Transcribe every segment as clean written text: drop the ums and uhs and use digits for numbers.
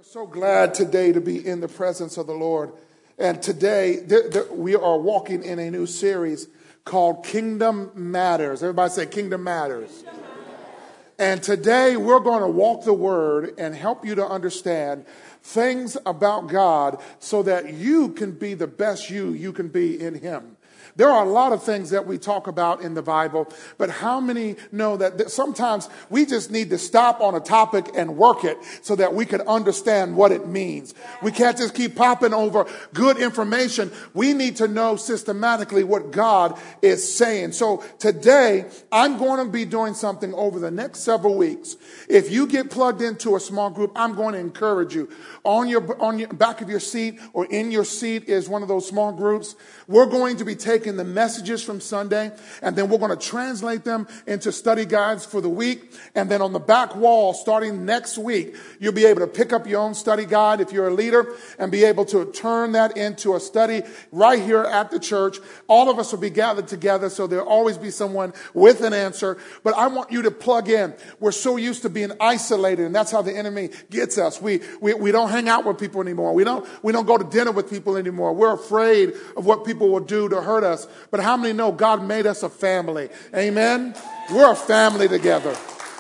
So glad today to be in the presence of the Lord. And today we are walking in a new series called Kingdom Matters. Everybody say Kingdom Matters. And today we're going to walk the word and help you to understand things about God so that you can be the best you can be in Him. There are a lot of things that we talk about in the Bible, but how many know that sometimes we just need to stop on a topic and work it so that we can understand what it means? We can't just keep popping over good information. We need to know systematically what God is saying. So today, I'm going to be doing something over the next several weeks. If you get plugged into a small group, I'm going to encourage you. On your back of your seat or in your seat is one of those small groups. We're going to be taking the messages from Sunday, and then we're going to translate them into study guides for the week. And then on the back wall, starting next week, you'll be able to pick up your own study guide if you're a leader and be able to turn that into a study right here at the church. All of us will be gathered together, so there'll always be someone with an answer. But I want you to plug in. We're so used to being isolated, and that's how the enemy gets us. We don't hang out with people anymore. We don't go to dinner with people anymore. We're afraid of what people will do to hurt us. But how many know God made us a family? Amen? We're a family together.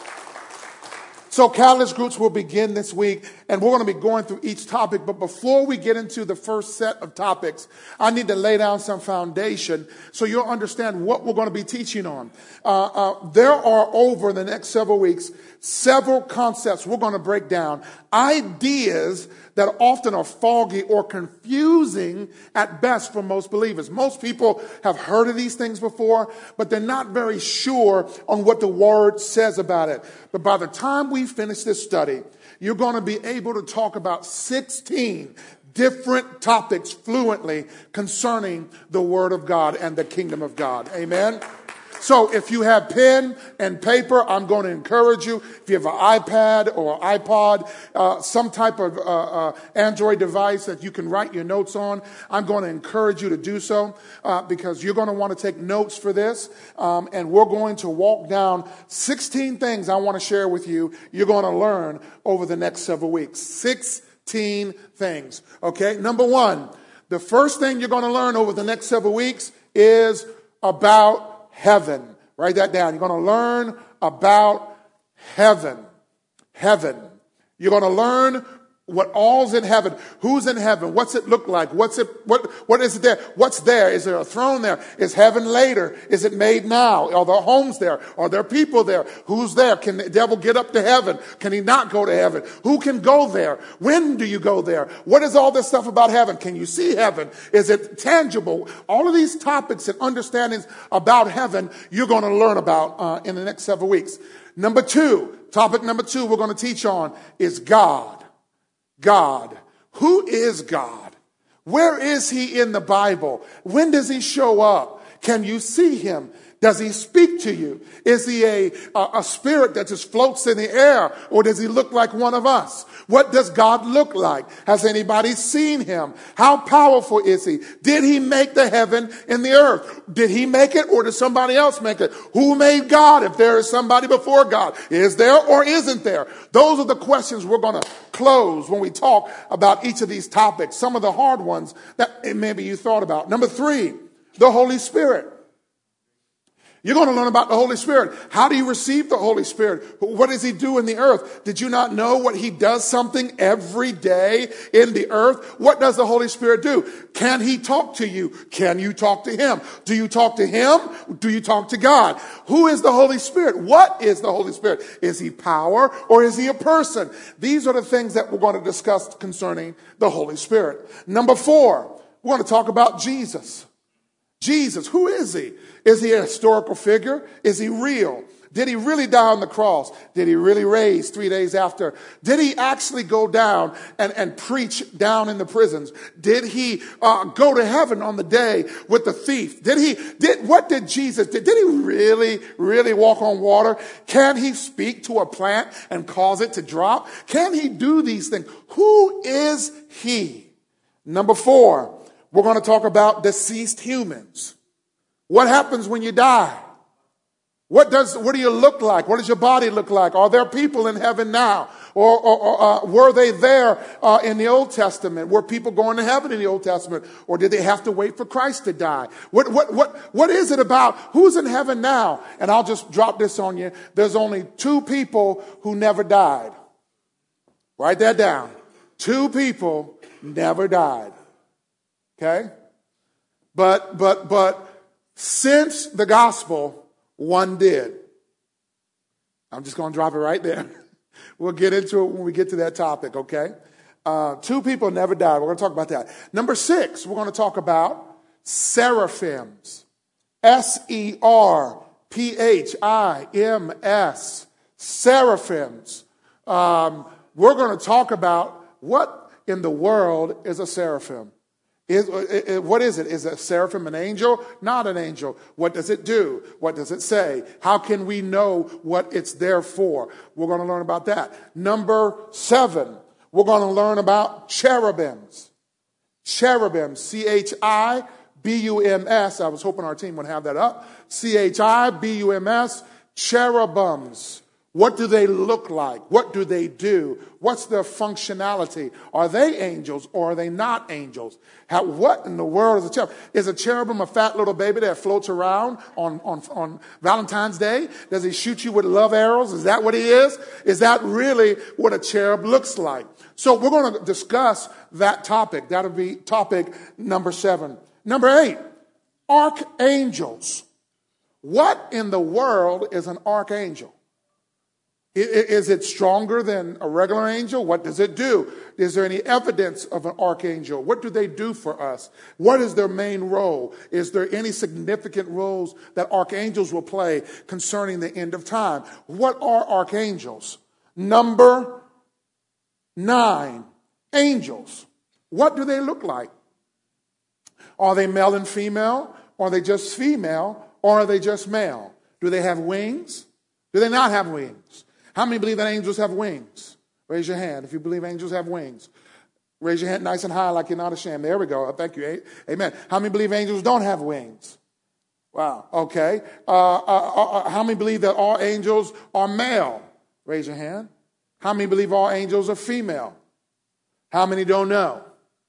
So Catalyst groups will begin this week, and we're going to be going through each topic. But before we get into the first set of topics, I need to lay down some foundation so you'll understand what we're going to be teaching on. There are, over the next several weeks, several concepts we're going to break down. Ideas that often are foggy or confusing at best for most believers. Most people have heard of these things before, but they're not very sure on what the Word says about it. But by the time we finish this study, you're going to be able to talk about 16 different topics fluently concerning the Word of God and the kingdom of God. Amen? So if you have pen and paper, I'm going to encourage you. If you have an iPad or iPod, some type of Android device that you can write your notes on, I'm going to encourage you to do so because you're going to want to take notes for this. And we're going to walk down 16 things I want to share with you. You're going to learn over the next several weeks. 16 things. Okay, number one, the first thing you're going to learn over the next several weeks is about heaven. Write that down. You're going to learn about heaven. Heaven. You're going to learn what all's in heaven. Who's in heaven? What's it look like? What is it there? What's there? Is there a throne there? Is heaven later? Is it made now? Are there homes there? Are there people there? Who's there? Can the devil get up to heaven? Can he not go to heaven? Who can go there? When do you go there? What is all this stuff about heaven? Can you see heaven? Is it tangible? All of these topics and understandings about heaven you're going to learn about in the next several weeks. Topic number two we're going to teach on is God. God. Who is God? Where is He in the Bible? When does He show up? Can you see Him? Does He speak to you? Is He a spirit that just floats in the air, or does He look like one of us? What does God look like? Has anybody seen Him? How powerful is He? Did He make the heaven and the earth? Did He make it, or did somebody else make it? Who made God if there is somebody before God? Is there or isn't there? Those are the questions we're going to close when we talk about each of these topics. Some of the hard ones that maybe you thought about. Number three, the Holy Spirit. You're going to learn about the Holy Spirit. How do you receive the Holy Spirit? What does He do in the earth? Did you not know what He does something every day in the earth? What does the Holy Spirit do? Can He talk to you? Can you talk to Him? Do you talk to Him? Do you talk to God? Who is the Holy Spirit? What is the Holy Spirit? Is He power or is He a person? These are the things that we're going to discuss concerning the Holy Spirit. Number four, we're going to talk about Jesus. Jesus, who is He? Is He a historical figure? Is He real? Did He really die on the cross? Did He really raise 3 days after? Did He actually go down and preach down in the prisons? Did He go to heaven on the day with the thief? What did Jesus do? Did He really walk on water? Can He speak to a plant and cause it to drop? Can He do these things? Who is He? Number four, we're going to talk about deceased humans. What happens when you die? What do you look like? What does your body look like? Are there people in heaven now? Or were they there in the Old Testament? Were people going to heaven in the Old Testament? Or did they have to wait for Christ to die? What is it about? Who's in heaven now? And I'll just drop this on you. There's only 2 people who never died. Write that down. 2 people never died. Okay? But since the gospel, 1 did. I'm just going to drop it right there. We'll get into it when we get to that topic, okay? 2 people never died. We're going to talk about that. Number 6, we're going to talk about seraphims. seraphims. Seraphims. We're going to talk about what in the world is a seraphim. What is it? Is a seraphim an angel? Not an angel. What does it do? What does it say? How can we know what it's there for? We're going to learn about that. Number 7, we're going to learn about cherubims. Cherubims, C-H-I-B-U-M-S. I was hoping our team would have that up. C-H-I-B-U-M-S, cherubims. What do they look like? What do they do? What's their functionality? Are they angels or are they not angels? What in the world is a cherubim? Is a cherubim a fat little baby that floats around on Valentine's Day? Does he shoot you with love arrows? Is that what he is? Is that really what a cherub looks like? So we're going to discuss that topic. That'll be topic number 7. Number 8, archangels. What in the world is an archangel? Is it stronger than a regular angel? What does it do? Is there any evidence of an archangel? What do they do for us? What is their main role? Is there any significant roles that archangels will play concerning the end of time? What are archangels? Number 9, angels. What do they look like? Are they male and female? Are they just female? Or are they just male? Do they have wings? Do they not have wings? How many believe that angels have wings? Raise your hand if you believe angels have wings. Raise your hand nice and high like you're not ashamed. There we go. Thank you. Amen. How many believe angels don't have wings? Wow. Okay. How many believe that all angels are male? Raise your hand. How many believe all angels are female? How many don't know?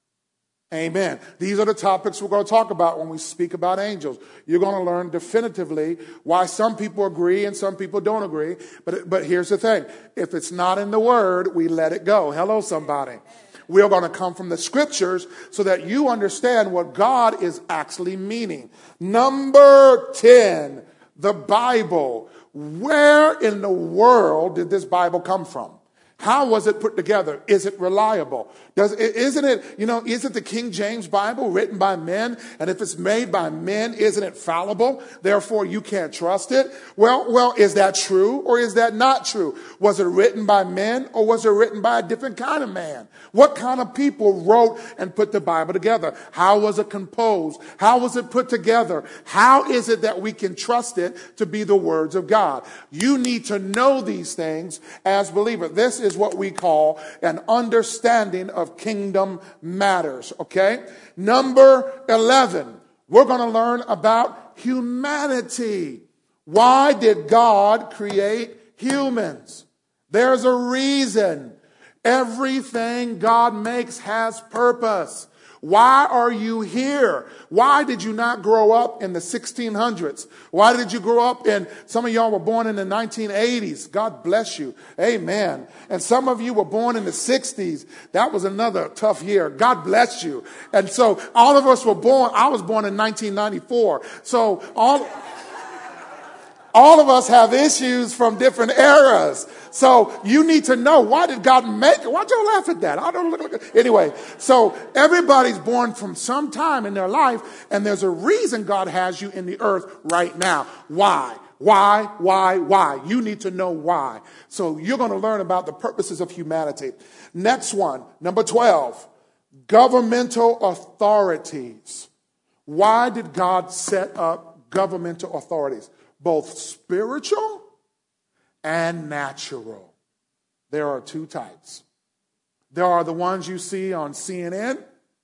Amen. These are the topics we're going to talk about when we speak about angels. You're going to learn definitively why some people agree and some people don't agree. But here's the thing. If it's not in the Word, we let it go. Hello, somebody. We're going to come from the Scriptures so that you understand what God is actually meaning. Number 10, the Bible. Where in the world did this Bible come from? How was it put together? Is it reliable? Isn't it the King James Bible written by men? And if it's made by men, isn't it fallible? Therefore, you can't trust it. Well, is that true or is that not true? Was it written by men or was it written by a different kind of man? What kind of people wrote and put the Bible together? How was it composed? How was it put together? How is it that we can trust it to be the words of God? You need to know these things as believers. This is what we call an understanding of kingdom matters, okay? Number 11, we're going to learn about humanity. Why did God create humans? There's a reason. Everything God makes has purpose. Why are you here? Why did you not grow up in the 1600s? Why did you grow up some of y'all were born in the 1980s. God bless you. Amen. And some of you were born in the 60s. That was another tough year. God bless you. And so all of us were born, I was born in 1994. So all of us have issues from different eras. So you need to know, why did God make it? Why'd you laugh at that? I don't look at anyway. So everybody's born from some time in their life, and there's a reason God has you in the earth right now. Why? Why? You need to know why. So you're going to learn about the purposes of humanity. Next one, number 12, governmental authorities. Why did God set up governmental authorities? Both spiritual and natural. There are 2 types. There are the ones you see on CNN,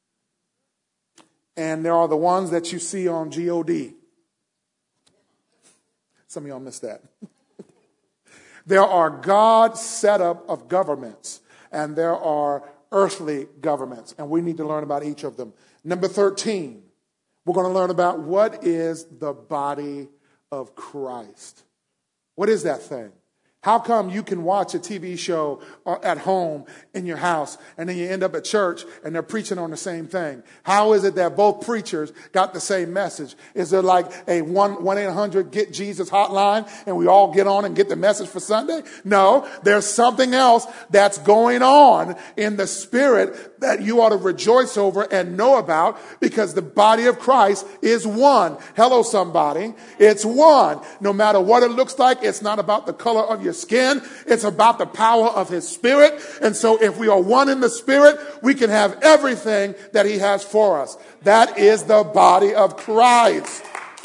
and there are the ones that you see on GOD. Some of y'all missed that. There are God setup of governments, and there are earthly governments, and we need to learn about each of them. Number 13, we're going to learn about what is the body of Christ. What is that thing? How come you can watch a TV show at home in your house and then you end up at church and they're preaching on the same thing? How is it that both preachers got the same message? Is there like a 1-800-GET-JESUS hotline and we all get on and get the message for Sunday? No, there's something else that's going on in the spirit that you ought to rejoice over and know about, because the body of Christ is one. Hello, somebody. It's one. No matter what it looks like, it's not about the color of your skin. It's about the power of his spirit. And so if we are one in the spirit, we can have everything that he has for us. That is the body of Christ.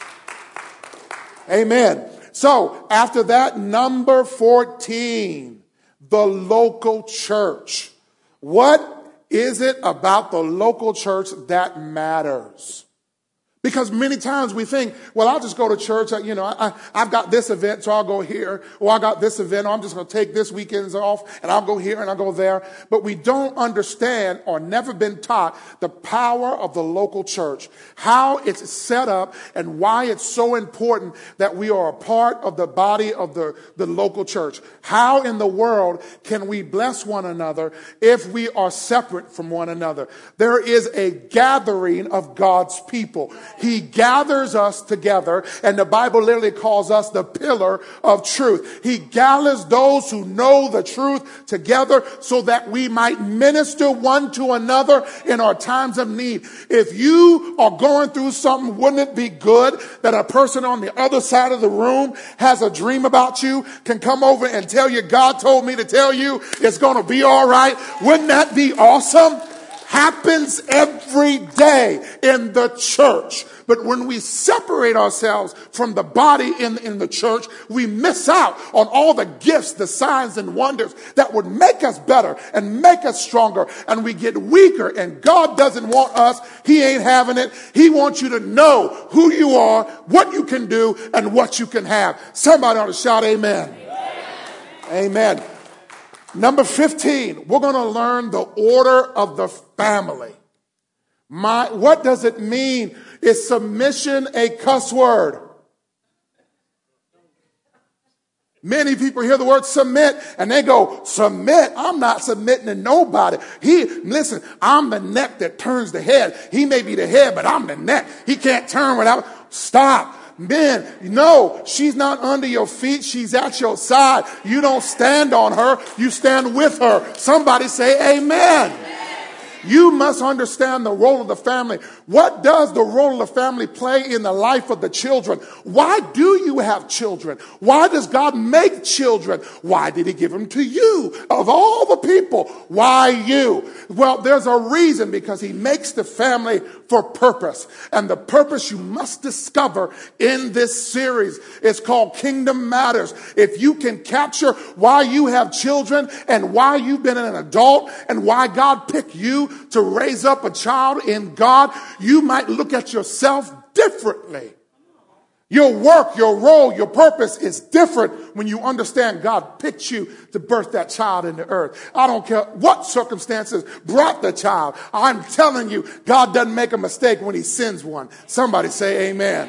Amen. So after that, number 14, the local church. What is it about the local church that matters? Because many times we think, well, I'll just go to church. I've got this event, so I'll go here. Or I got this event, or I'm just going to take this weekends off, and I'll go here and I'll go there. But we don't understand, or never been taught, the power of the local church, how it's set up, and why it's so important that we are a part of the body of the local church. How in the world can we bless one another if we are separate from one another? There is a gathering of God's people. He gathers us together, and the Bible literally calls us the pillar of truth. He gathers those who know the truth together so that we might minister one to another in our times of need. If you are going through something, wouldn't it be good that a person on the other side of the room has a dream about you, can come over and tell you, God told me to tell you it's going to be all right? Wouldn't that be awesome? Happens every day in the church. But when we separate ourselves from the body in the church, we miss out on all the gifts, the signs and wonders that would make us better and make us stronger, and we get weaker. And God doesn't want us. He ain't having it. He wants you to know who you are, what you can do, and what you can have. Somebody ought to shout amen. Amen. Number 15, we're going to learn the order of the family. What does it mean? Is submission a cuss word? Many people hear the word submit and they go, submit? I'm not submitting to nobody. Listen, I'm the neck that turns the head. He may be the head, but I'm the neck. He can't turn without. Stop. Men, no, she's not under your feet. She's at your side. You don't stand on her. You stand with her. Somebody say amen. You must understand the role of the family. What does the role of the family play in the life of the children? Why do you have children? Why does God make children? Why did he give them to you? Of all the people, why you? Well, there's a reason, because he makes the family for purpose. And the purpose you must discover in this series is called Kingdom Matters. If you can capture why you have children and why you've been an adult and why God picked you to raise up a child in God, you might look at yourself differently. Your work, your role, your purpose is different when you understand God picked you to birth that child into earth. I don't care what circumstances brought the child. I'm telling you, God doesn't make a mistake when he sends one. Somebody say amen.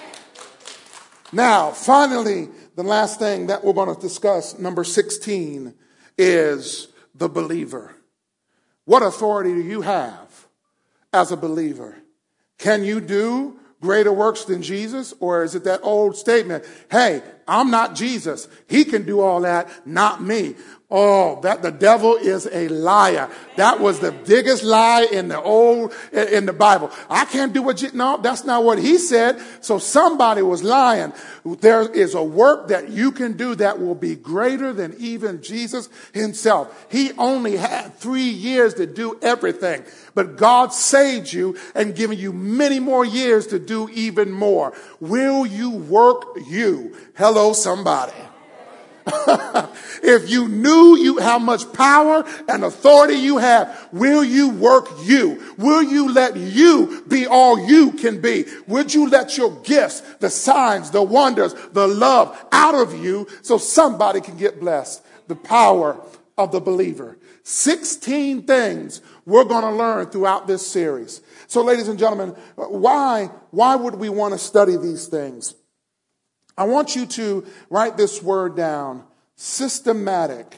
Now, finally, the last thing that we're going to discuss, number 16, is the believer. What authority do you have as a believer? Can you do greater works than Jesus? Or is it that old statement, hey, I'm not Jesus. He can do all that, not me. Oh, that the devil is a liar. That was the biggest lie in the Bible. I can't do what no, that's not what he said. So somebody was lying. There is a work that you can do that will be greater than even Jesus himself. He only had 3 years to do everything, but God saved you and given you many more years to do even more. Will you work you? Hello, somebody. If you knew how much power and authority you have, will you work you? Will you let you be all you can be? Would you let your gifts, the signs, the wonders, the love out of you so somebody can get blessed? The power of the believer. 16 things we're going to learn throughout this series. So, ladies and gentlemen, why would we want to study these things? I want you to write this word down. Systematic.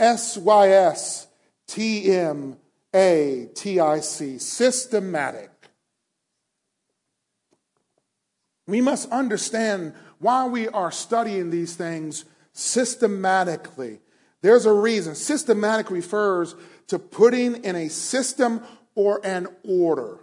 S-Y-S-T-M-A-T-I-C. Systematic. We must understand why we are studying these things systematically. There's a reason. Systematic refers to putting in a system or an order.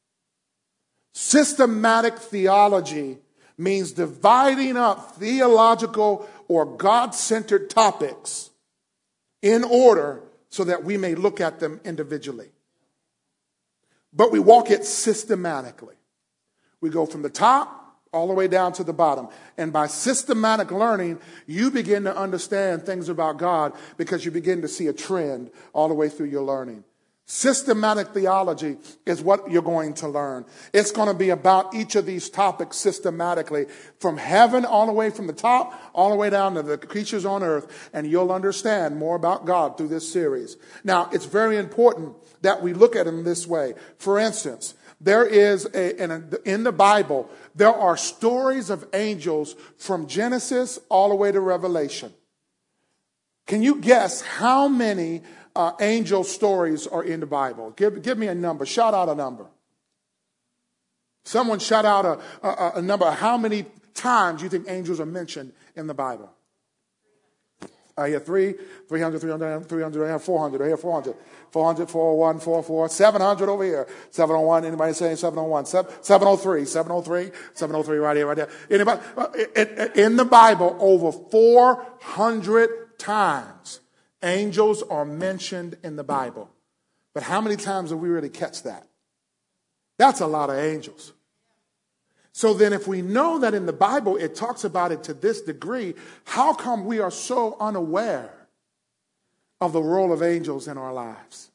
Systematic theology means dividing up theological or God-centered topics in order so that we may look at them individually. But we walk it systematically. We go from the top all the way down to the bottom. And by systematic learning, you begin to understand things about God because you begin to see a trend all the way through your learning. Systematic theology is what you're going to learn. It's going to be about each of these topics systematically, from heaven all the way from the top, all the way down to the creatures on earth, and you'll understand more about God through this series. Now, it's very important that we look at them this way. For instance, there is in the Bible, there are stories of angels from Genesis all the way to Revelation. Can you guess how many angel stories are in the Bible? Give me a number. Shout out a number. Someone shout out a number. How many times you think angels are mentioned in the Bible? I hear 300, 300, I have 400, I hear 400. 400, 401, 44, 700 over here. 701, anybody saying 701? 703, 703, 703 right here, right there. Anybody? In the Bible, over 400 times, angels are mentioned in the Bible. But how many times do we really catch that? That's a lot of angels. So then if we know that in the Bible it talks about it to this degree, how come we are so unaware of the role of angels in our lives?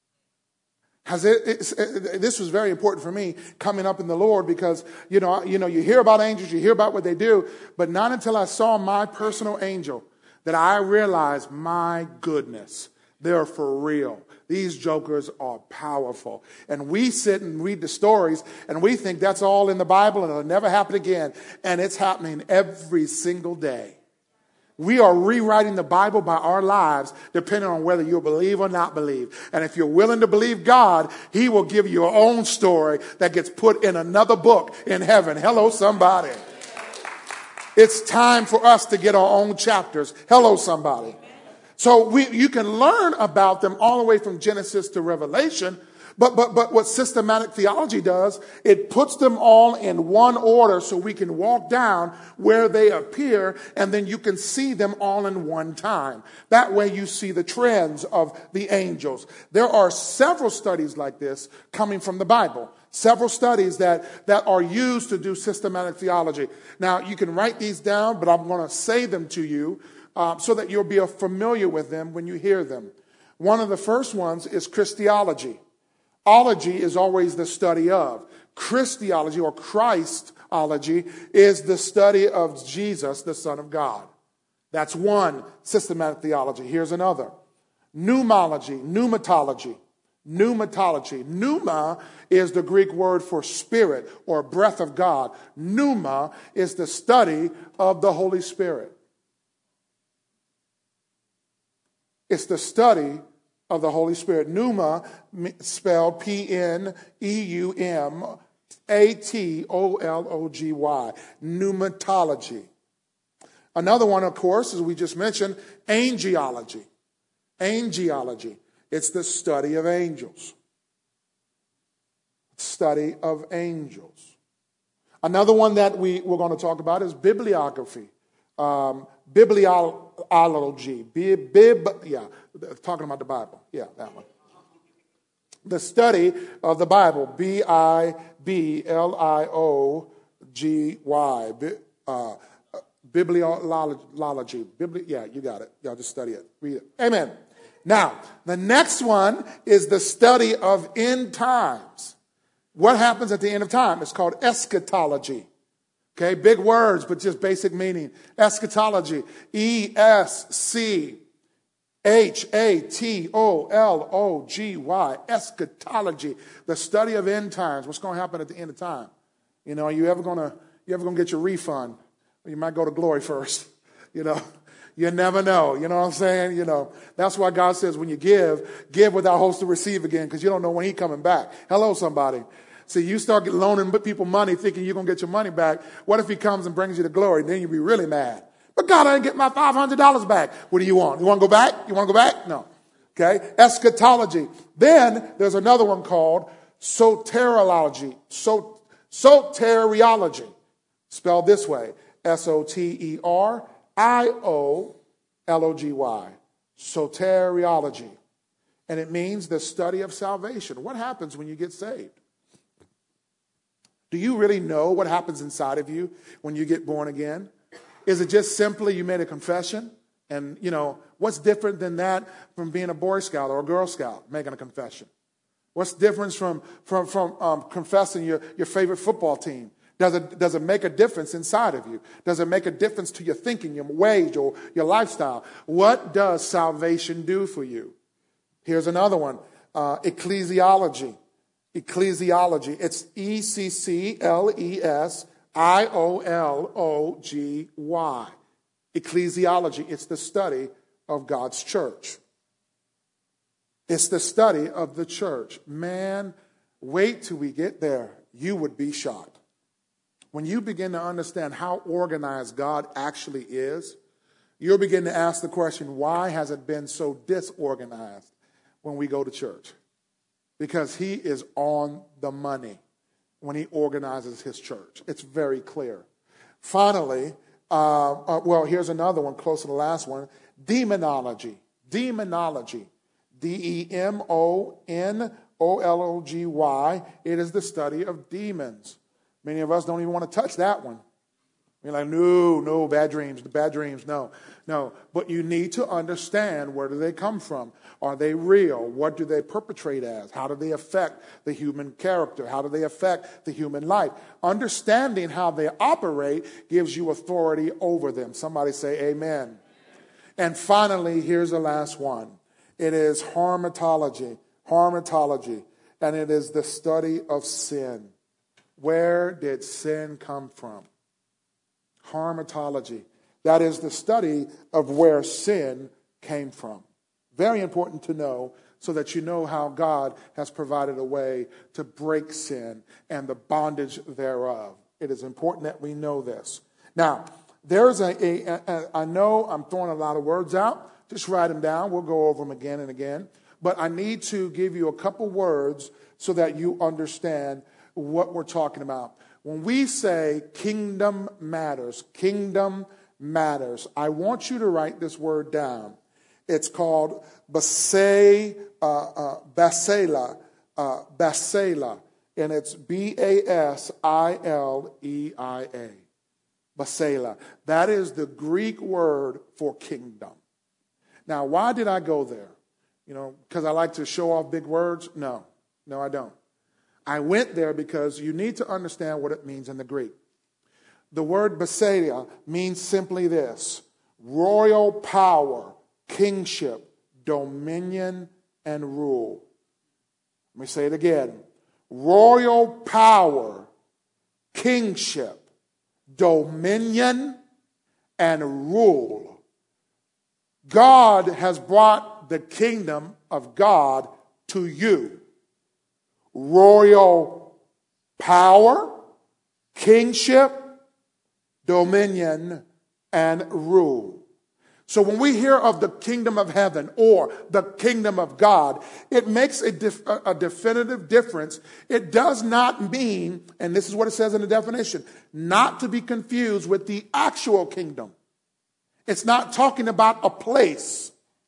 This was very important for me coming up in the Lord because, you hear about angels, you hear about what they do, but not until I saw my personal angel that I realized, my goodness, they're for real. These jokers are powerful. And we sit and read the stories and we think that's all in the Bible and it'll never happen again. And it's happening every single day. We are rewriting the Bible by our lives depending on whether you believe or not believe. And if you're willing to believe God, He will give you your own story that gets put in another book in heaven. Hello, somebody. It's time for us to get our own chapters. Hello, somebody. So you can learn about them all the way from Genesis to Revelation. But what systematic theology does, it puts them all in one order so we can walk down where they appear and then you can see them all in one time. That way you see the trends of the angels. There are several studies like this coming from the Bible. Several studies that are used to do systematic theology. Now, you can write these down, but I'm going to say them to you so that you'll be familiar with them when you hear them. One of the first ones is Christology. Ology is always the study of. Christology or Christology is the study of Jesus, the Son of God. That's one systematic theology. Here's another. Pneumatology. Pneuma is the Greek word for spirit or breath of God. Pneuma is the study of the Holy Spirit. It's the study of the Holy Spirit. Pneuma, spelled P-N-E-U-M-A-T-O-L-O-G-Y. Pneumatology. Another one, of course, as we just mentioned, angelology. Angelology. It's the study of angels. Study of angels. Another one that we're going to talk about is bibliography. Bibliology. Talking about the Bible. Yeah, that one. The study of the Bible. B-I-B-L-I-O-G-Y. Bibliology. Yeah, you got it. Y'all just study it. Read it. Amen. Now, the next one is the study of end times. What happens at the end of time? It's called eschatology. Okay, big words, but just basic meaning. Eschatology. E-S-C-H-A-T-O-L-O-G-Y. Eschatology. The study of end times. What's going to happen at the end of time? You know, are you ever going to get your refund? You might go to glory first. You know, you never know. You know what I'm saying? You know, that's why God says when you give without hopes to receive again, because you don't know when he's coming back. Hello, somebody. See, you start loaning people money thinking you're going to get your money back. What if he comes and brings you to glory? Then you'll be really mad. But God, I didn't get my $500 back. What do you want? You want to go back? You want to go back? No. Okay. Eschatology. Then there's another one called soteriology. Soteriology. Spelled this way. S-O-T-E-R-I-O-L-O-G-Y. Soteriology. And it means the study of salvation. What happens when you get saved? Do you really know what happens inside of you when you get born again? Is it just simply you made a confession? And, you know, what's different than that from being a Boy Scout or a Girl Scout making a confession? What's the difference from confessing your favorite football team? Does it make a difference inside of you? Does it make a difference to your thinking, your wage, or your lifestyle? What does salvation do for you? Here's another one, ecclesiology. Ecclesiology. It's E-C-C-L-E-S-I-O-L-O-G-Y. Ecclesiology. It's the study of God's church. It's the study of the church. Man, wait till we get there. You would be shocked. When you begin to understand how organized God actually is, you'll begin to ask the question, why has it been so disorganized when we go to church? Because he is on the money when he organizes his church. It's very clear. Finally, here's another one close to the last one. Demonology. Demonology. D-E-M-O-N-O-L-O-G-Y. It is the study of demons. Many of us don't even want to touch that one. You're like, no, bad dreams, no. But you need to understand, where do they come from? Are they real? What do they perpetrate as? How do they affect the human character? How do they affect the human life? Understanding how they operate gives you authority over them. Somebody say amen. And finally, here's the last one. It is harmatology. Harmatology. And it is the study of sin. Where did sin come from? Harmatology. That is the study of where sin came from. Very important to know, so that you know how God has provided a way to break sin and the bondage thereof. It is important that we know this. Now, there's I know I'm throwing a lot of words out. Just write them down. We'll go over them again and again. But I need to give you a couple words so that you understand what we're talking about. When we say kingdom matters, I want you to write this word down. It's called basela, and it's B-A-S-I-L-E-I-A. Basela. That is the Greek word for kingdom. Now, why did I go there? You know, because I like to show off big words? No, I don't. I went there because you need to understand what it means in the Greek. The word basileia means simply this: royal power, kingship, dominion, and rule. Let me say it again. Royal power, kingship, dominion, and rule. God has brought the kingdom of God to you. Royal power, kingship, dominion, and rule. So when we hear of the kingdom of heaven or the kingdom of God, it makes a definitive difference. It does not mean, and this is what it says in the definition, not to be confused with the actual kingdom. It's not talking about a place.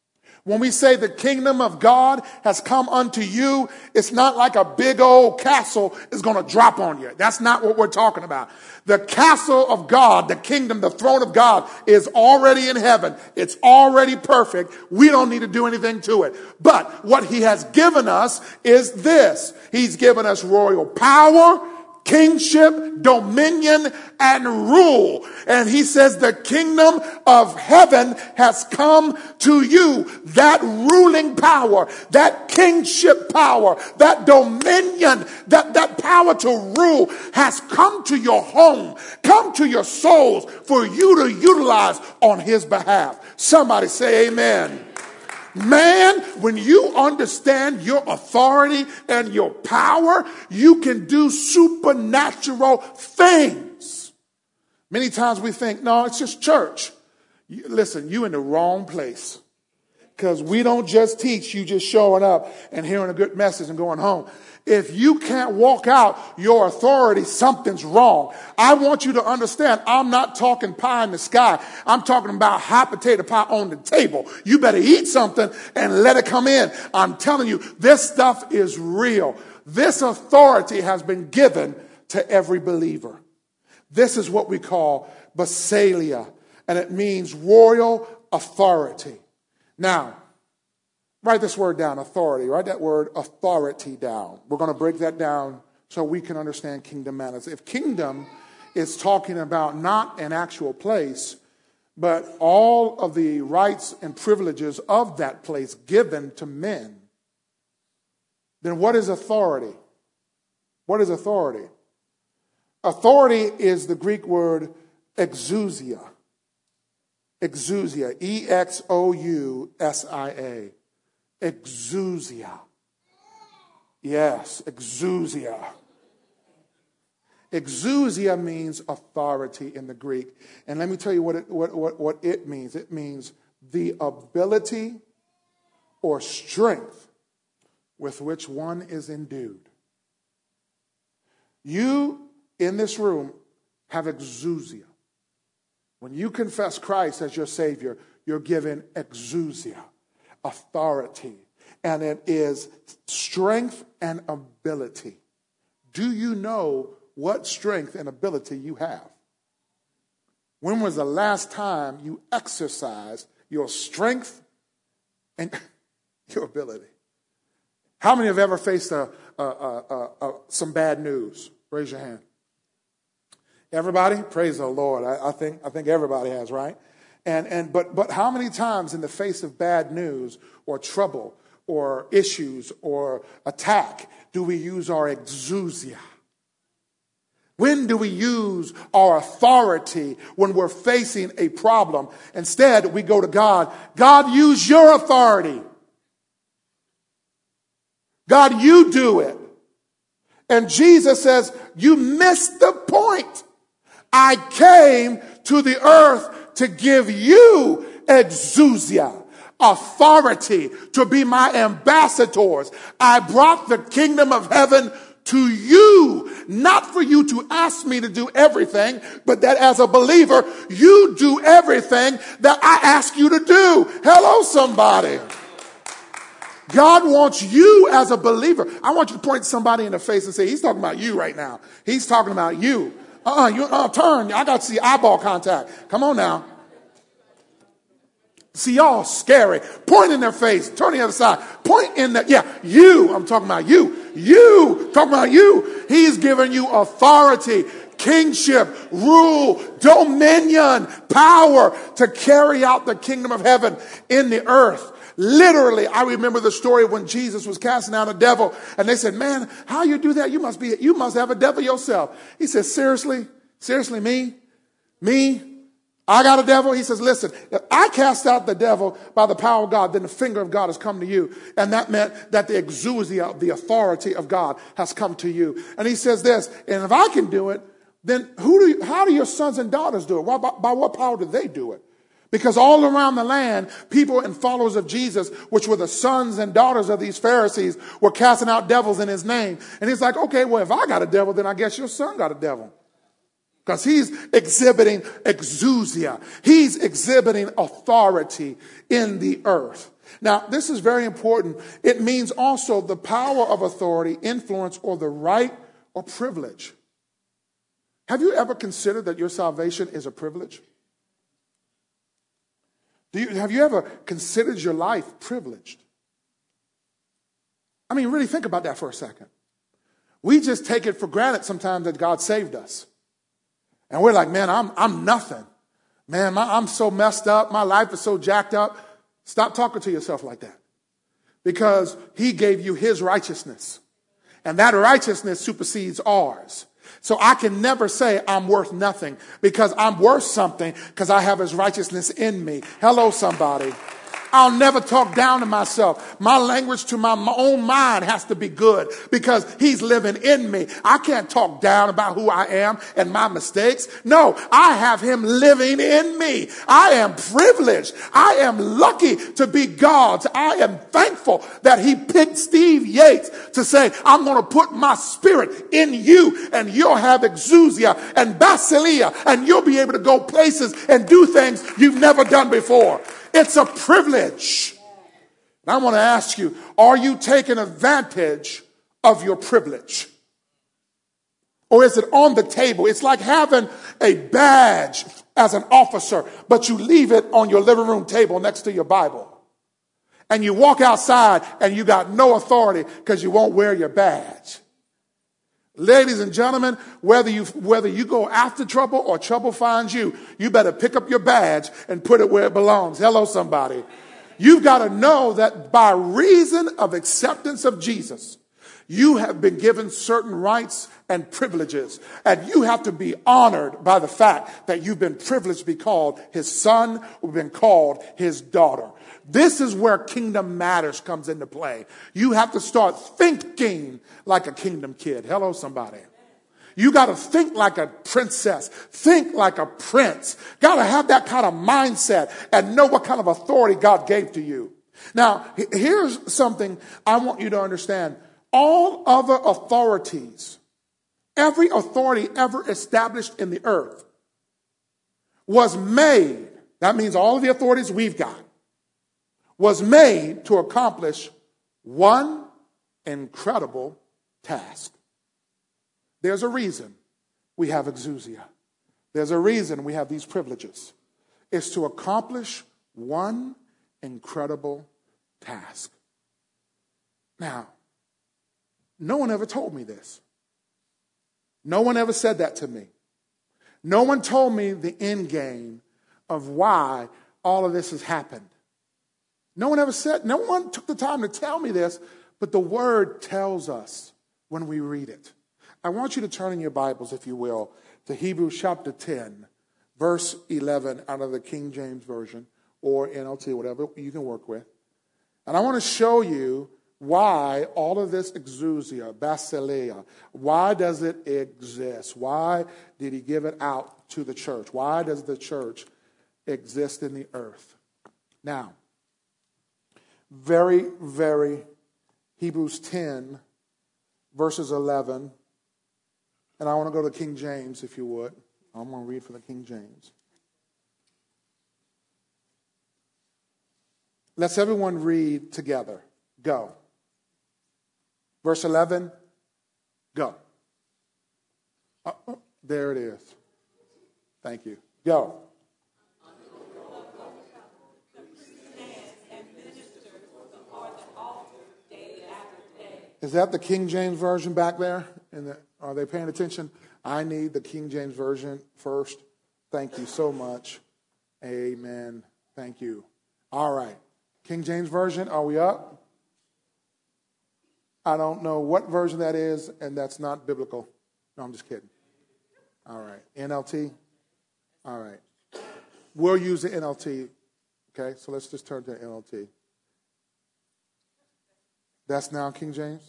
When we say the kingdom of God has come unto you, it's not like a big old castle is going to drop on you. That's not what we're talking about. The castle of God, the kingdom, the throne of God is already in heaven. It's already perfect. We don't need to do anything to it. But what he has given us is this. He's given us royal power, kingship, dominion, and rule. And he says the kingdom of heaven has come to you. That ruling power, that kingship power, that dominion, that power to rule has come to your home, come to your souls for you to utilize on his behalf. Somebody say amen. Man, when you understand your authority and your power, you can do supernatural things. Many times we think, no, it's just church. Listen, you in the wrong place. Because we don't just teach you just showing up and hearing a good message and going home. If you can't walk out your authority, something's wrong. I want you to understand, I'm not talking pie in the sky. I'm talking about hot potato pie on the table. You better eat something and let it come in. I'm telling you, this stuff is real. This authority has been given to every believer. This is what we call basileia, and it means royal authority. Now, write this word down, authority. Write that word authority down. We're going to break that down so we can understand kingdom matters. If kingdom is talking about not an actual place, but all of the rights and privileges of that place given to men, then what is authority? What is authority? Authority is the Greek word exousia. Exousia. E-X-O-U-S-I-A. Exousia. Yes, exousia. Exousia means authority in the Greek. And let me tell you what it means. It means the ability or strength with which one is endued. You in this room have exousia. When you confess Christ as your Savior, you're given exousia, authority, and it is strength and ability. Do you know what strength and ability you have? When was the last time you exercised your strength and your ability? How many have ever faced some bad news? Raise your hand. Everybody? Praise the Lord. I think everybody has, right? But how many times in the face of bad news or trouble or issues or attack do we use our exousia? When do we use our authority when we're facing a problem? Instead, we go to God. God, use your authority. God, you do it. And Jesus says, you missed the point. I came to the earth to give you exousia, authority, to be my ambassadors. I brought the kingdom of heaven to you, not for you to ask me to do everything, but that as a believer, you do everything that I ask you to do. Hello, somebody. God wants you as a believer. I want you to point somebody in the face and say, he's talking about you right now. He's talking about you. Turn. I got to see eyeball contact. Come on now. See, y'all scary. Point in their face. Turn the other side. Point in the, you. I'm talking about you. You. Talking about you. He's given you authority, kingship, rule, dominion, power to carry out the kingdom of heaven in the earth. Literally, I remember the story when Jesus was casting out a devil and they said, man, how you do that? You must have a devil yourself. He said, seriously, me, I got a devil. He says, listen, if I cast out the devil by the power of God, then the finger of God has come to you. And that meant that the exousia, the authority of God has come to you. And he says this, and if I can do it, then how do your sons and daughters do it? By what power do they do it? Because all around the land, people and followers of Jesus, which were the sons and daughters of these Pharisees, were casting out devils in his name. And he's like, okay, well, if I got a devil, then I guess your son got a devil. Because he's exhibiting exousia. He's exhibiting authority in the earth. Now, this is very important. It means also the power of authority, influence, or the right or privilege. Have you ever considered that your salvation is a privilege? Have you ever considered your life privileged? I mean, really think about that for a second. We just take it for granted sometimes that God saved us. And we're like, man, I'm nothing. Man, I'm so messed up. My life is so jacked up. Stop talking to yourself like that. Because he gave you his righteousness. And that righteousness supersedes ours. So I can never say I'm worth nothing, because I'm worth something because I have his righteousness in me. Hello, somebody. I'll never talk down to myself. My language to my own mind has to be good because he's living in me. I can't talk down about who I am and my mistakes. No, I have him living in me. I am privileged. I am lucky to be God's. I am thankful that he picked Steve Yates to say, I'm going to put my spirit in you and you'll have exousia and basileia and you'll be able to go places and do things you've never done before. It's a privilege. And I want to ask you, are you taking advantage of your privilege? Or is it on the table? It's like having a badge as an officer, but you leave it on your living room table next to your Bible. And you walk outside and you got no authority because you won't wear your badge. Ladies and gentlemen, whether you go after trouble or trouble finds you, you better pick up your badge and put it where it belongs. Hello, somebody. You've got to know that by reason of acceptance of Jesus, you have been given certain rights and privileges, and you have to be honored by the fact that you've been privileged to be called his son or been called his daughter. This is where Kingdom Matters comes into play. You have to start thinking like a kingdom kid. Hello, somebody. You got to think like a princess. Think like a prince. Got to have that kind of mindset and know what kind of authority God gave to you. Now, here's something I want you to understand. All other authorities, every authority ever established in the earth was made. That means all of the authorities we've got was made to accomplish one incredible task. There's a reason we have exousia. There's a reason we have these privileges. It's to accomplish one incredible task. Now, no one ever told me this. No one ever said that to me. No one told me the end game of why all of this has happened. No one took the time to tell me this, but the word tells us when we read it. I want you to turn in your Bibles, if you will, to Hebrews chapter 10, verse 11 out of the King James Version or NLT, whatever you can work with. And I want to show you why all of this exousia, basileia, why does it exist? Why did he give it out to the church? Why does the church exist in the earth? Now, very, very Hebrews 10, verses 11. And I want to go to King James, if you would. I'm going to read from the King James. Let's everyone read together. Go. Verse 11, go. There it is. Thank you. Go. Is that the King James Version back there? Are they paying attention? I need the King James Version first. Thank you so much. Amen. Thank you. All right. King James Version, are we up? I don't know what version that is, and that's not biblical. No, I'm just kidding. All right. NLT? All right. We'll use the NLT. Okay, so let's just turn to NLT. That's now King James?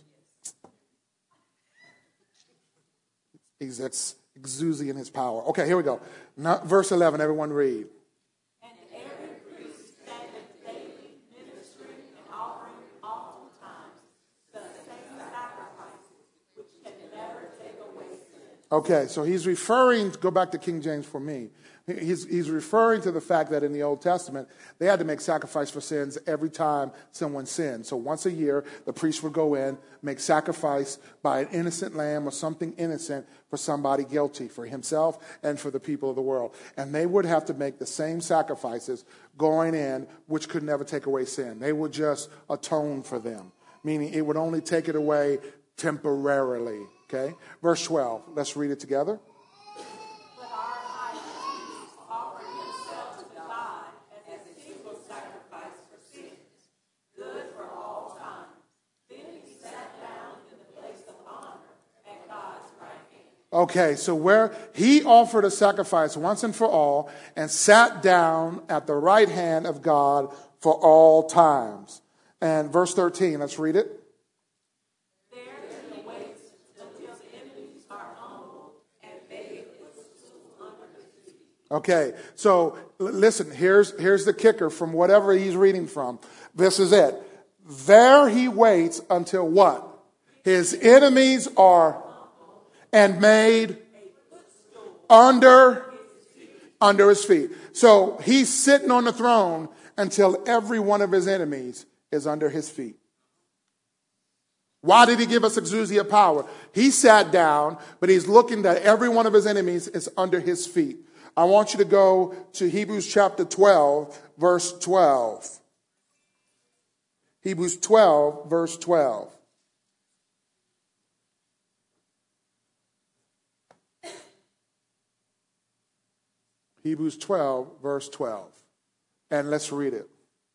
He's exousia in his power. Okay, here we go. Now, verse 11, everyone read. And every priest standeth daily, ministering and offering oftentimes the same sacrifices, which can never take away sin. Okay, so he's referring, go back to King James for me. He's referring to the fact that in the Old Testament, they had to make sacrifice for sins every time someone sinned. So once a year, the priest would go in, make sacrifice by an innocent lamb or something innocent for somebody guilty, for himself and for the people of the world. And they would have to make the same sacrifices going in, which could never take away sin. They would just atone for them, meaning it would only take it away temporarily. Okay? Verse 12. Let's read it together. But our high priest offered himself to God as a single sacrifice for sins, good for all time. Then he sat down in the place of honor at God's right hand. Okay, so where he offered a sacrifice once and for all and sat down at the right hand of God for all times. And verse 13, let's read it. Okay, so listen, here's the kicker from whatever he's reading from. This is it. There he waits until what? His enemies are and made under his feet. So he's sitting on the throne until every one of his enemies is under his feet. Why did he give us exousia power? He sat down, but he's looking that every one of his enemies is under his feet. I want you to go to Hebrews chapter 12, verse 12. Hebrews 12, verse 12. Hebrews 12, verse 12. And let's read it.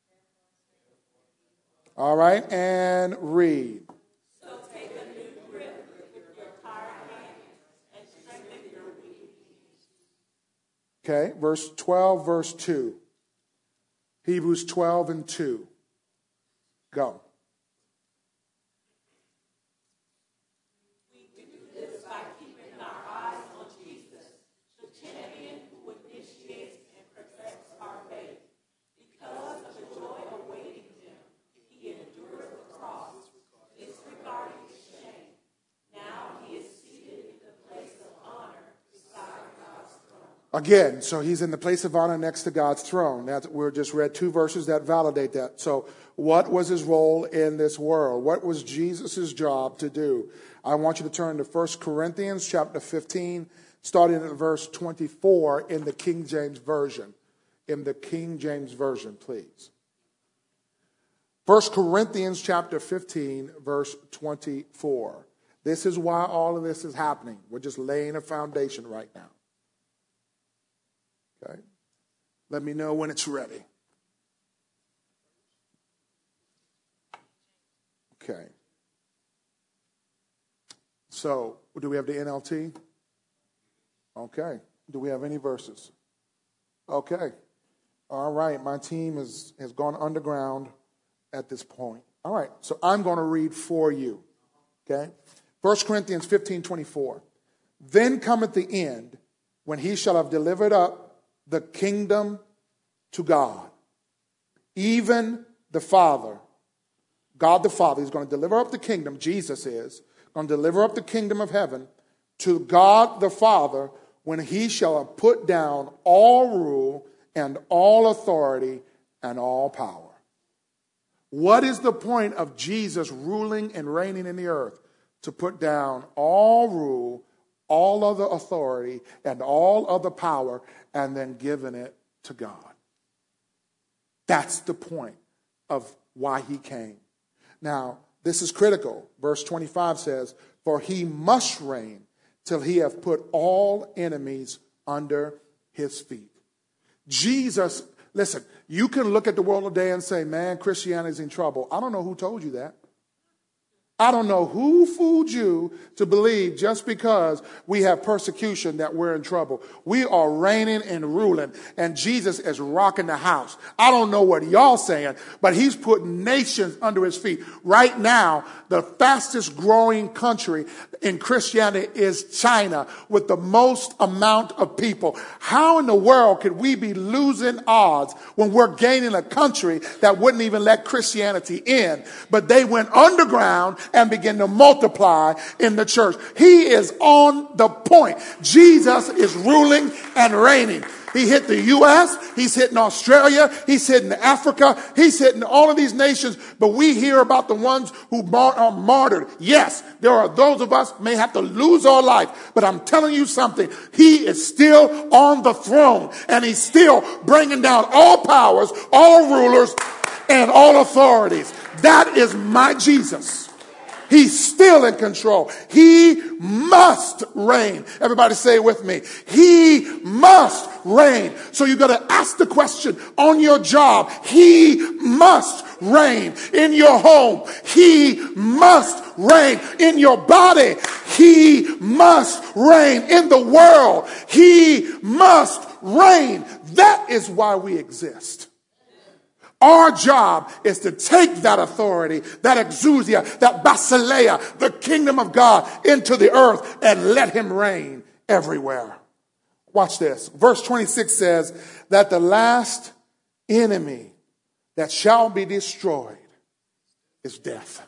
All right, and read. So take a new grip with your tired hands and strengthen your weak knees. Okay, verse 12, verse 2. Hebrews 12 and 2. Go. We do this by keeping our eyes on Jesus, the champion who initiates and perfects our faith. Because of the joy awaiting him, he endured the cross, disregarding shame. Now he is seated in the place of honor beside God's throne. Again, so he's in the place of honor next to God's throne. We just read two verses that validate that. So what was his role in this world? What was Jesus' job to do? I want you to turn to 1 Corinthians chapter 15, starting at verse 24 in the King James Version. In the King James Version, please. 1 Corinthians chapter 15, verse 24. This is why all of this is happening. We're just laying a foundation right now. Okay? Let me know when it's ready. Okay. So, do we have the NLT? Okay. Do we have any verses? Okay. All right. My team has gone underground at this point. All right. So, I'm going to read for you. Okay. 1 Corinthians 15:24. Then cometh the end, when he shall have delivered up the kingdom to God, even the Father. God the Father is going to deliver up the kingdom. Jesus is going to deliver up the kingdom of heaven to God the Father when he shall have put down all rule and all authority and all power. What is the point of Jesus ruling and reigning in the earth? To put down all rule, all other authority, and all other power, and then giving it to God. That's the point of why he came. Now, this is critical. Verse 25 says, for he must reign till he have put all enemies under his feet. Jesus, listen, you can look at the world today and say, man, Christianity is in trouble. I don't know who told you that. I don't know who fooled you to believe just because we have persecution that we're in trouble. We are reigning and ruling, and Jesus is rocking the house. I don't know what y'all saying, but he's putting nations under his feet. Right now, the fastest growing country in Christianity is China, with the most amount of people. How in the world could we be losing odds when we're gaining a country that wouldn't even let Christianity in? But they went underground and begin to multiply in the church. He is on the point. Jesus is ruling and reigning. He hit the U.S., he's hitting Australia, he's hitting Africa, he's hitting all of these nations, but we hear about the ones who are martyred. Yes, there are those of us may have to lose our life, but I'm telling you something, he is still on the throne, and he's still bringing down all powers, all rulers, and all authorities. That is my Jesus. He's still in control. He must reign. Everybody say it with me. He must reign. So you got to ask the question on your job. He must reign in your home. He must reign in your body. He must reign in the world. He must reign. That is why we exist. Our job is to take that authority, that exousia, that basileia, the kingdom of God into the earth and let him reign everywhere. Watch this. Verse 26 says that the last enemy that shall be destroyed is death.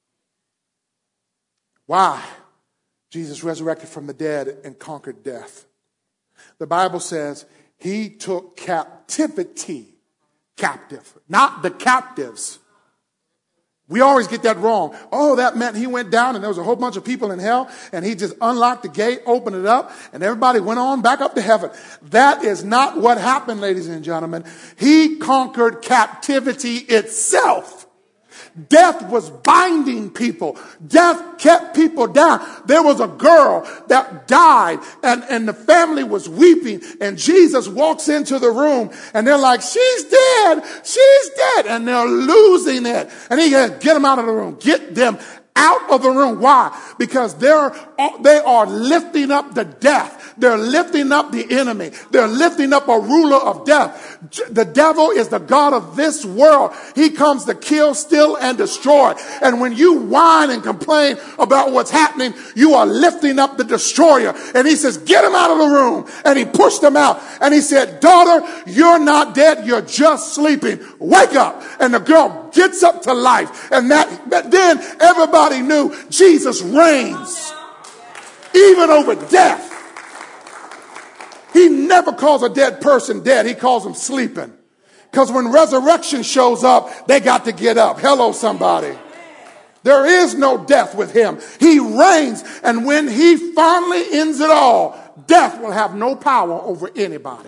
Why? Jesus resurrected from the dead and conquered death. The Bible says he took captivity captive, not the captives. We always get that wrong. Oh, that meant he went down and there was a whole bunch of people in hell and he just unlocked the gate, opened it up, and everybody went on back up to heaven. That is not what happened, ladies and gentlemen. He conquered captivity itself. Death was binding people. Death kept people down. There was a girl that died and the family was weeping, and Jesus walks into the room and they're like, she's dead. She's dead. And they're losing it. And he says, get them out of the room. Get them out of the room. Why? Because they are lifting up the death. They're lifting up the enemy. They're lifting up a ruler of death. The devil is the god of this world. He comes to kill, steal, and destroy. And when you whine and complain about what's happening, you are lifting up the destroyer. And he says, get him out of the room. And he pushed them out. And he said, daughter, you're not dead. You're just sleeping. Wake up. And the girl gets up to life. And then everybody knew Jesus reigns even over death. He never calls a dead person dead. He calls them sleeping. Because when resurrection shows up, they got to get up. Hello, somebody. There is no death with him. He reigns. And when he finally ends it all, death will have no power over anybody.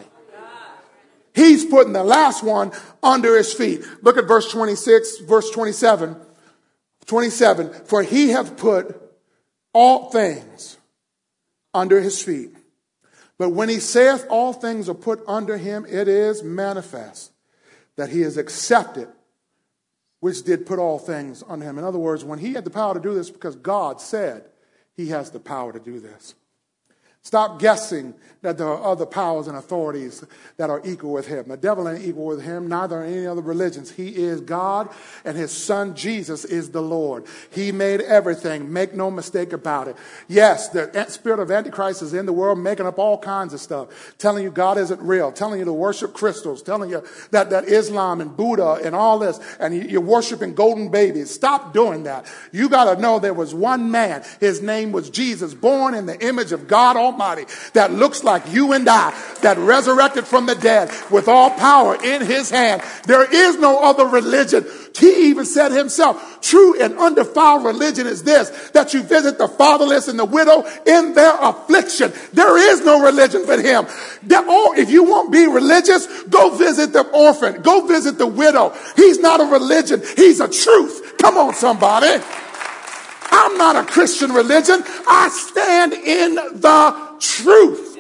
He's putting the last one under his feet. Look at verse 26, verse 27. 27. For he hath put all things under his feet. But when he saith all things are put under him, it is manifest that he is accepted, which did put all things under him. In other words, when he had the power to do this, because God said he has the power to do this. Stop guessing that there are other powers and authorities that are equal with him. The devil ain't equal with him, neither are any other religions. He is God, and his son Jesus is the Lord. He made everything. Make no mistake about it. Yes, the spirit of Antichrist is in the world, making up all kinds of stuff, telling you God isn't real, telling you to worship crystals, telling you that Islam and Buddha and all this, and you're worshiping golden babies. Stop doing that. You got to know there was one man. His name was Jesus, born in the image of God Almighty, that looks like you and I, that resurrected from the dead with all power in his hand. There is no other religion. He even said himself, true and undefiled religion is this, that you visit the fatherless and the widow in their affliction. There is no religion but him. If you won't be religious, go visit the orphan. Go visit the widow. He's not a religion. He's a truth. Come on, somebody. I'm not a Christian religion. I stand in the truth.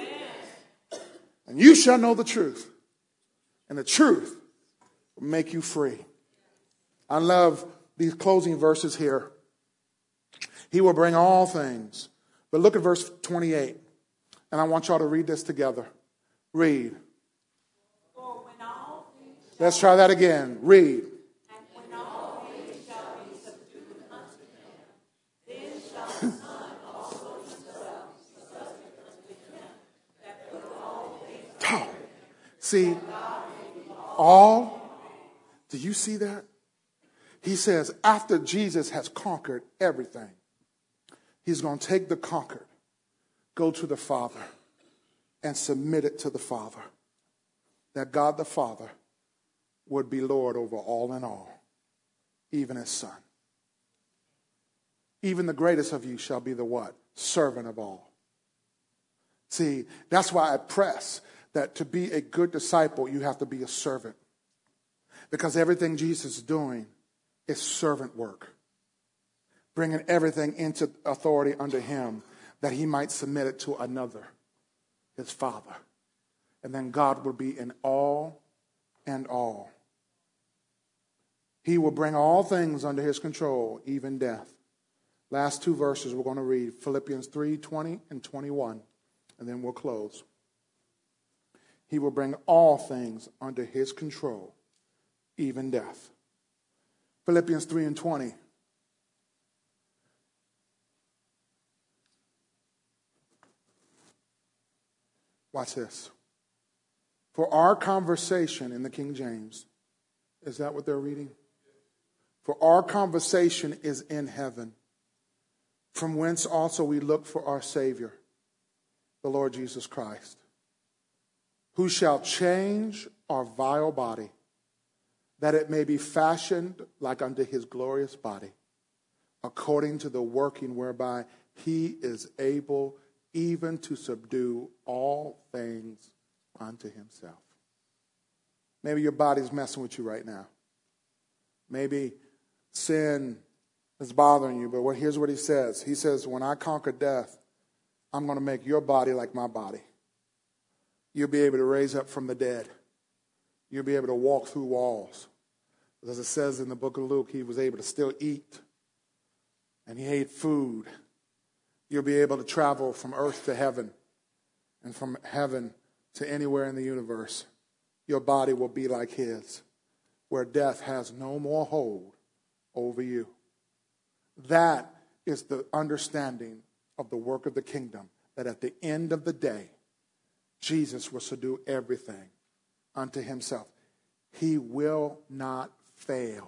And you shall know the truth. And the truth will make you free. I love these closing verses here. He will bring all things. But look at verse 28. And I want y'all to read this together. Read. Let's try that again. Read. See, all, do you see that? He says after Jesus has conquered everything, he's going to take the conquered, go to the Father, and submit it to the Father. That God the Father would be Lord over all and all, even his Son. Even the greatest of you shall be the what? Servant of all. See, that's why I press that to be a good disciple, you have to be a servant. Because everything Jesus is doing is servant work. Bringing everything into authority under him that he might submit it to another, his Father. And then God will be in all and all. He will bring all things under his control, even death. Last two verses we're going to read, Philippians 3:20 and 21, and then we'll close. He will bring all things under his control, even death. Philippians 3:20. Watch this. For our conversation in the King James, is that what they're reading? For our conversation is in heaven, from whence also we look for our Savior, the Lord Jesus Christ, who shall change our vile body, that it may be fashioned like unto his glorious body, according to the working whereby he is able even to subdue all things unto himself. Maybe your body's messing with you right now. Maybe sin is bothering you, but here's what he says. He says, when I conquer death, I'm going to make your body like my body. You'll be able to raise up from the dead. You'll be able to walk through walls. As it says in the book of Luke, he was able to still eat, and he ate food. You'll be able to travel from earth to heaven, and from heaven to anywhere in the universe. Your body will be like his, where death has no more hold over you. That is the understanding of the work of the kingdom, that at the end of the day, Jesus will subdue everything unto himself. He will not fail.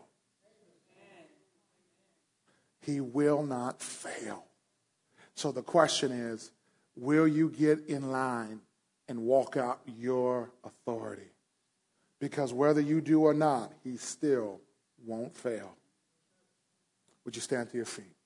He will not fail. So the question is, will you get in line and walk out your authority? Because whether you do or not, he still won't fail. Would you stand to your feet?